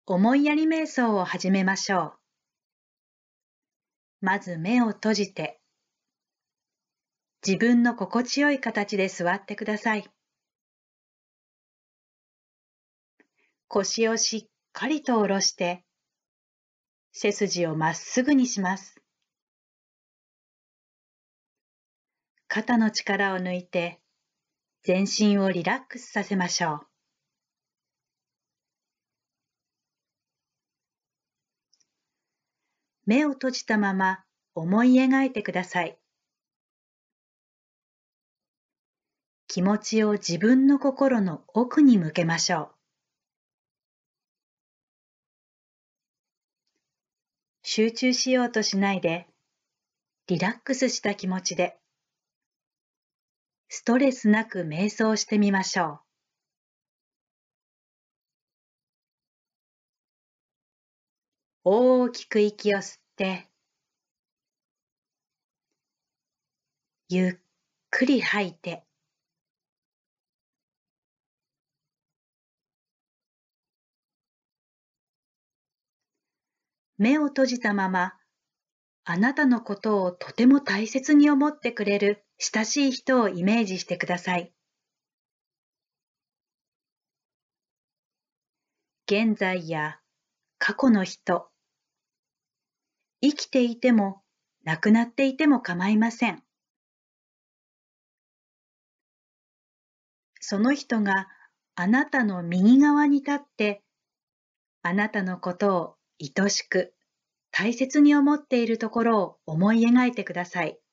思いやり瞑想を始めましょう。まず目を閉じて、自分の心地よい形で座ってください。腰をしっかりと下ろして、背筋をまっすぐにします。肩の力を抜いて、全身をリラックスさせましょう。目を閉じたまま思い描いてください。気持ちを自分の心の奥に向けましょう。集中しようとしないで、リラックスした気持ちで、ストレスなく瞑想してみましょう。大きく息を吸って、ゆっくり吐いて、目を閉じたまま、あなたのことをとても大切に思ってくれる親しい人をイメージしてください。現在や過去の人、生きていても亡くなっていても構いません。その人があなたの右側に立って、あなたのことを愛しく、大切に思っているところを思い描いてください。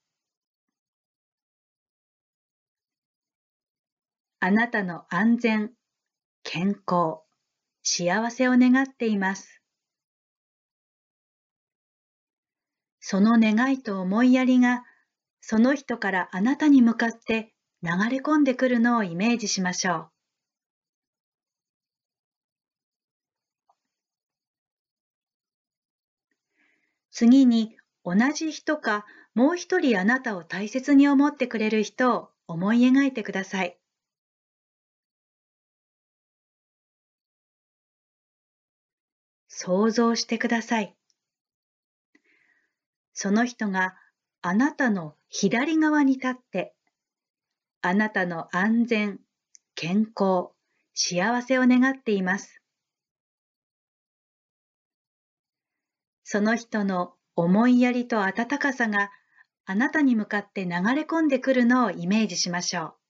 あなたの安全、健康、幸せを願っています。その願いと思いやりが、その人からあなたに向かって流れ込んでくるのをイメージしましょう。次に、同じ人かもう一人あなたを大切に思ってくれる人を思い描いてください。想像してください。その人があなたの左側に立って、あなたの安全、健康、幸せを願っています。その人の思いやりと温かさがあなたに向かって流れ込んでくるのをイメージしましょう。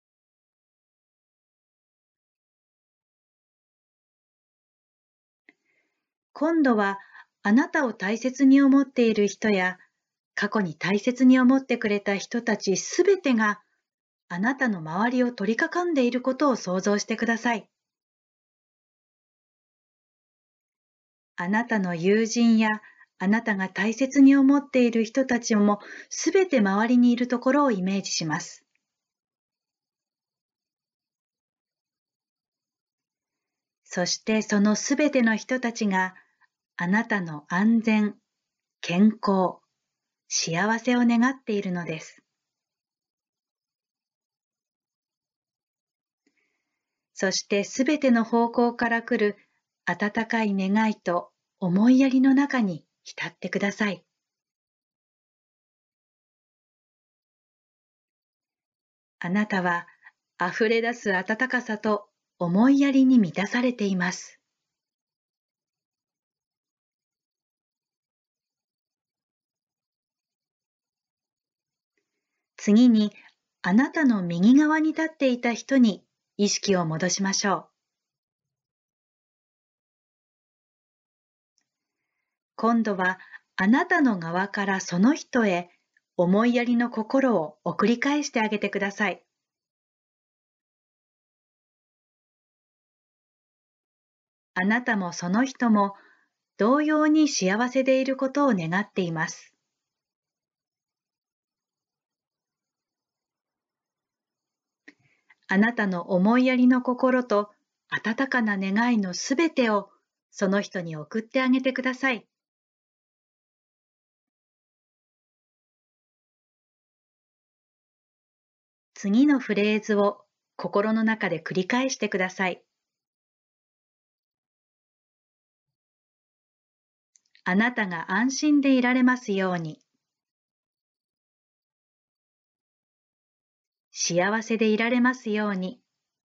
今度はあなたを大切に思っている人や過去に大切に思ってくれた人たちすべてがあなたの周りを取り囲んでいることを想像してください。あなたの友人やあなたが大切に思っている人たちもすべて周りにいるところをイメージします。そしてそのすべての人たちがあなたの安全、健康、幸せを願っているのです。そしてすべての方向から来る温かい願いと思いやりの中に浸ってください。あなたは溢れ出す温かさと思いやりに満たされています。次に、あなたの右側に立っていた人に意識を戻しましょう。今度はあなたの側からその人へ思いやりの心を送り返してあげてください。あなたもその人も同様に幸せでいることを願っています。あなたの思いやりの心と温かな願いのすべてをその人に送ってあげてください。次のフレーズを心の中で繰り返してください。 あなたが安心でいられますように。幸せでいられますように。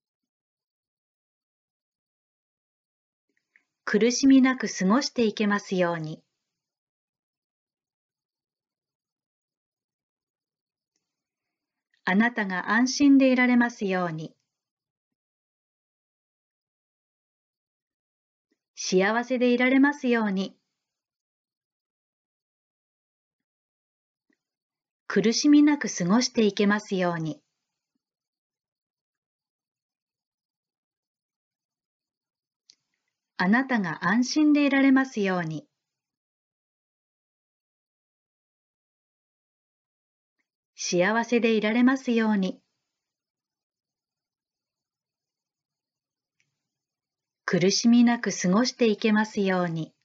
苦しみなく過ごしていけますように。あなたが安心でいられますように。幸せでいられますように。苦しみなく過ごしていけますように。あなたが安心でいられますように。幸せでいられますように。苦しみなく過ごしていけますように。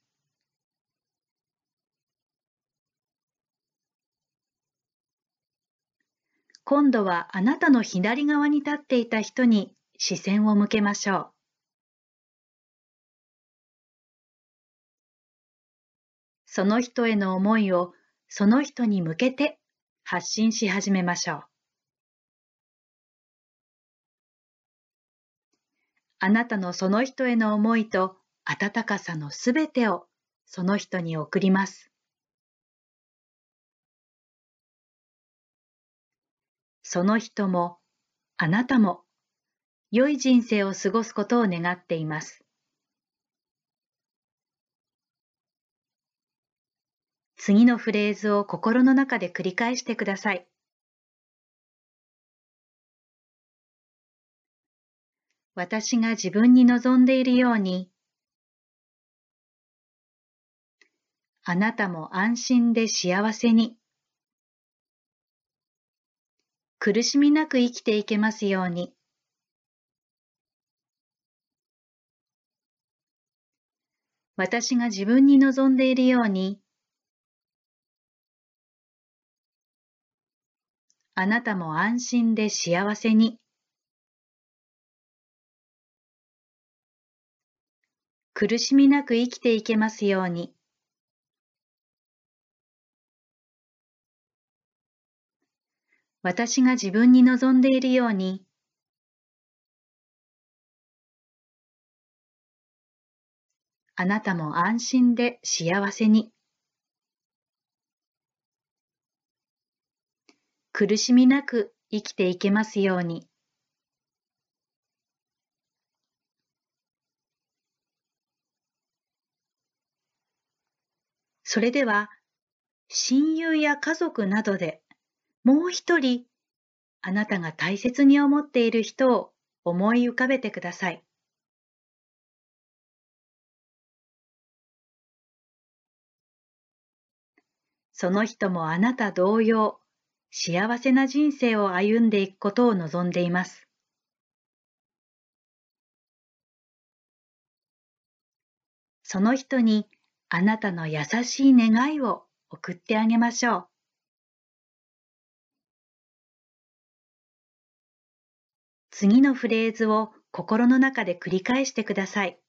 今度はあなたの左側に立っていた人に視線を向けましょう。その人への思いをその人に向けて発信し始めましょう。あなたのその人への思いと温かさのすべてをその人に送ります。その人もあなたも良い人生を過ごすことを願っています。次のフレーズを心の中で繰り返してください。私が自分に望んでいるように、あなたも安心で幸せに、苦しみなく生きていけますように。私が自分に望んでいるように、あなたも安心で幸せに、苦しみなく生きていけますように。私が自分に望んでいるように、あなたも安心で幸せに、苦しみなく生きていけますように。それでは、親友や家族などでもう一人、あなたが大切に思っている人を思い浮かべてください。その人もあなた同様、幸せな人生を歩んでいくことを望んでいます。その人にあなたの優しい願いを送ってあげましょう。次のフレーズを心の中で繰り返してください。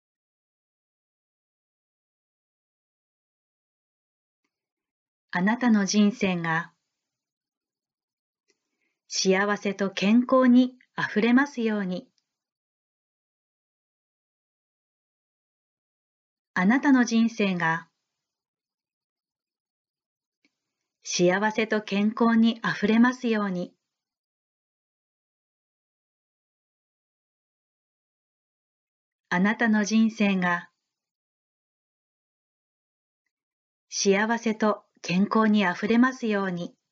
あなたの人生が幸せと健康にあふれますように。あなたの人生が幸せと健康にあふれますように。あなたの人生が幸せと健康にあふれますように。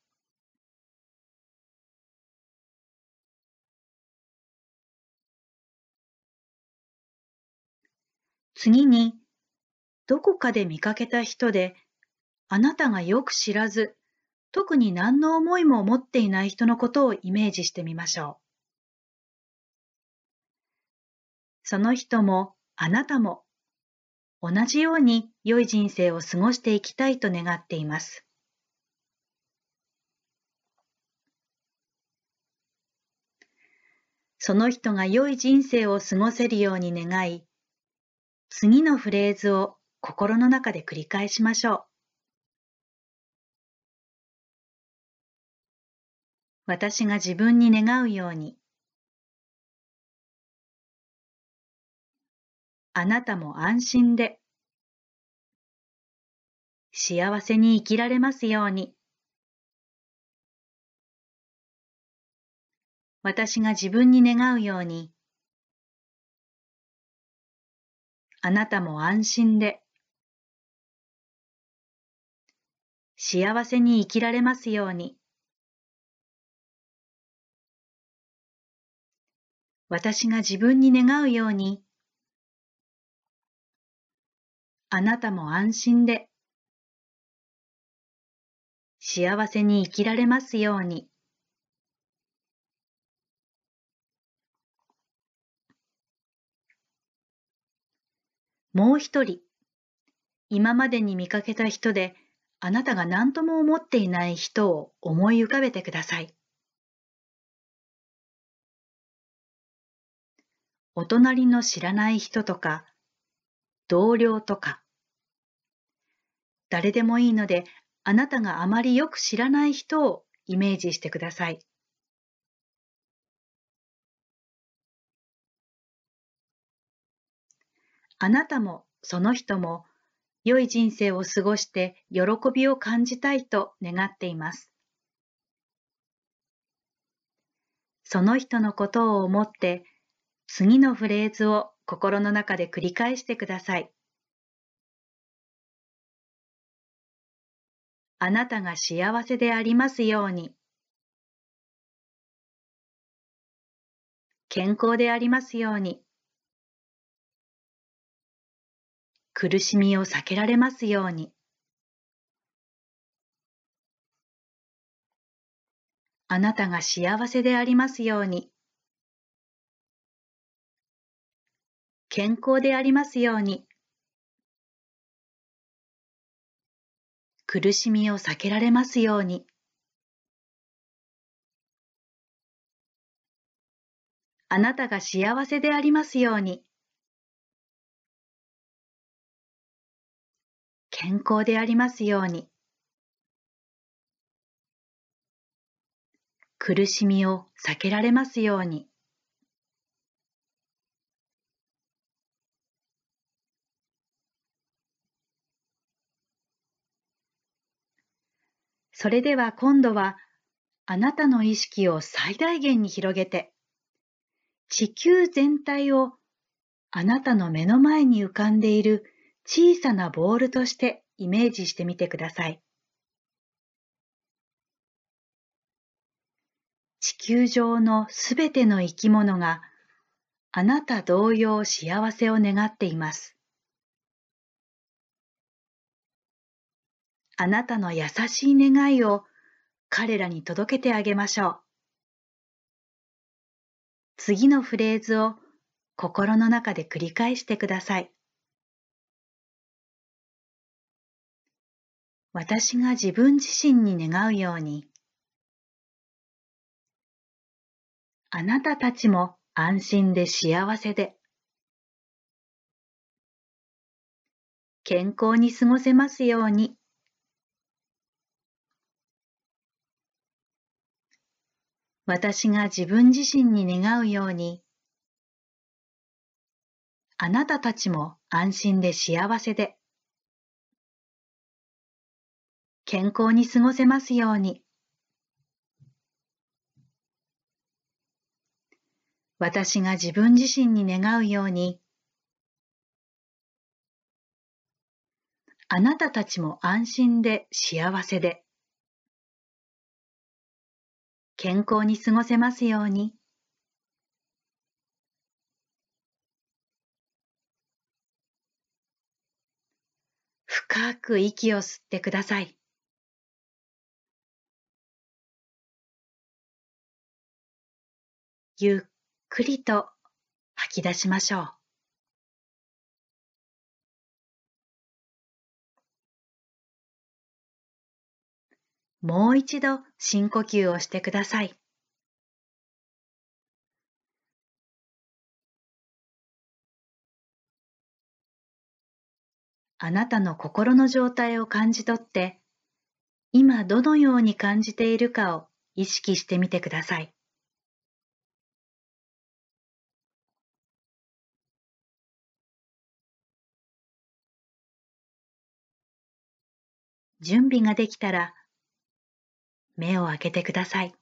次に、どこかで見かけた人で、あなたがよく知らず、特に何の思いも持っていない人のことをイメージしてみましょう。その人もあなたも同じように良い人生を過ごしていきたいと願っています。その人が良い人生を過ごせるように願い、次のフレーズを心の中で繰り返しましょう。私が自分に願うように、あなたも安心で幸せに生きられますように。私が自分に願うように、あなたも安心で幸せに生きられますように。私が自分に願うように、あなたも安心で幸せに生きられますように。もう一人、今までに見かけた人で、あなたが何とも思っていない人を思い浮かべてください。お隣の知らない人とか、同僚とか、誰でもいいので、あなたがあまりよく知らない人をイメージしてください。あなたもその人も良い人生を過ごして喜びを感じたいと願っています。その人のことを思って次のフレーズを心の中で繰り返してください。あなたが幸せでありますように。健康でありますように。苦しみを避けられますように。あなたが幸せでありますように。健康でありますように。苦しみを避けられますように。あなたが幸せでありますように。健康でありますように。苦しみを避けられますように。それでは今度は、あなたの意識を最大限に広げて、地球全体をあなたの目の前に浮かんでいる小さなボールとしてイメージしてみてください。地球上のすべての生き物があなた同様幸せを願っています。あなたの優しい願いを彼らに届けてあげましょう。次のフレーズを心の中で繰り返してください。私が自分自身に願うように、あなたたちも安心で幸せで、健康に過ごせますように。私が自分自身に願うように、あなたたちも安心で幸せで、健康に過ごせますように。私が自分自身に願うように、あなたたちも安心で幸せで、健康に過ごせますように。深く息を吸ってください。ゆっくりと吐き出しましょう。もう一度深呼吸をしてください。 あなたの心の状態を感じ取って、今どのように感じているかを意識してみてください。準備ができたら目を開けてください。